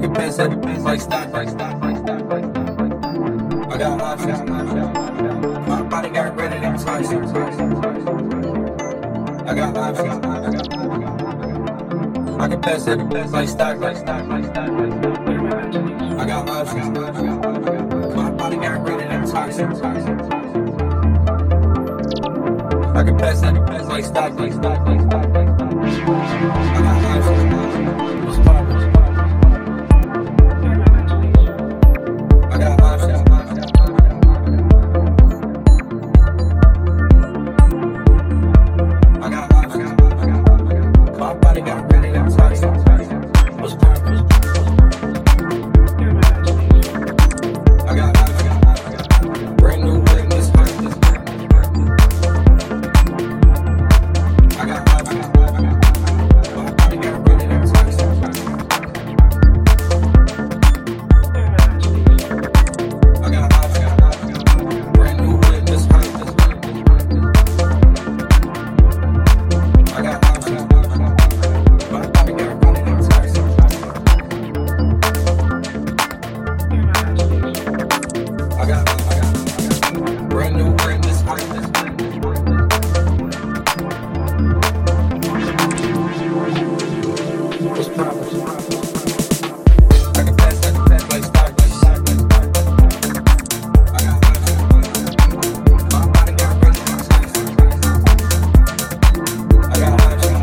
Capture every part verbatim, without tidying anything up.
can pass it like stock, like stock, like stock, like stock. I got options. My body got rid of them toxins. I got options. I can pass it like stock, like stock, like stock, like stock. I got options. My body got rid of them toxins. I can pass it like stock, like stock, like stock, like stock. I got options. What's poppin'? I got options. I got options. My body got rid of them toxins. What's poppin'? I got options. Brand new witness. I got options. My body got rid of them toxins. I got options. Brand new witness. I got options. My body got rid of them toxins. I got options. Brand new witness. What's poppin'? I can pass that like stock, like stock, like stock. I got options. My body got rid of them toxins. I got options.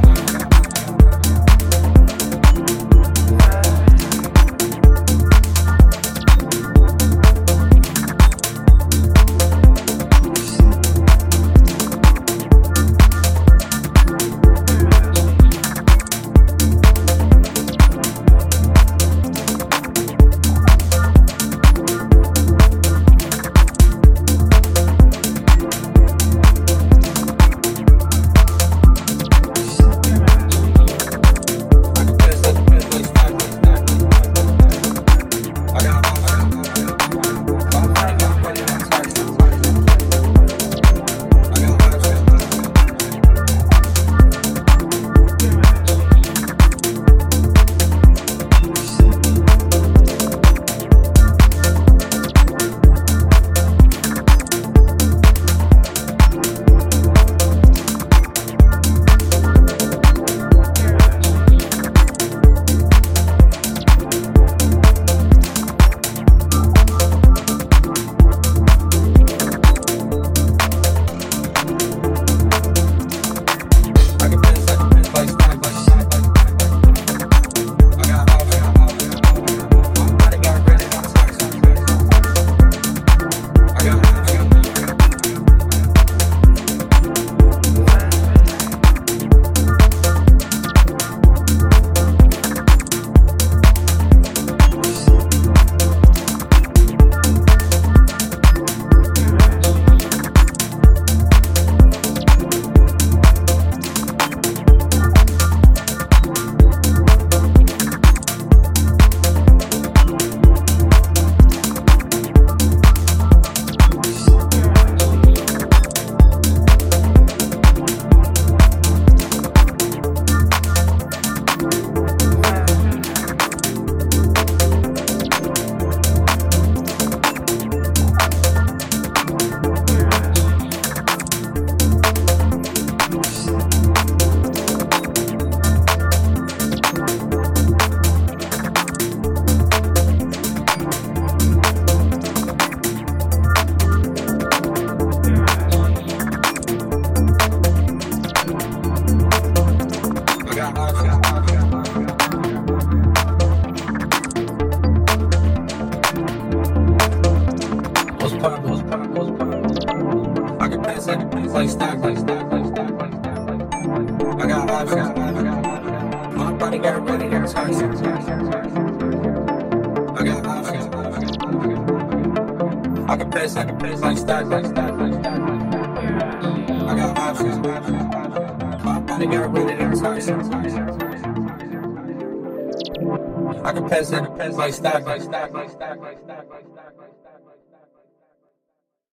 What's poppin'? I can pass that like stock, like stock, like stock, like stock, like stock. I got options. My body got rid of them toxins. I got options. I can pass that like stock, like stock, like stock, like stock. I got options. My body got rid of them toxins. I can pass that like stock, like stock, like stock, like stock, like stock, like stock.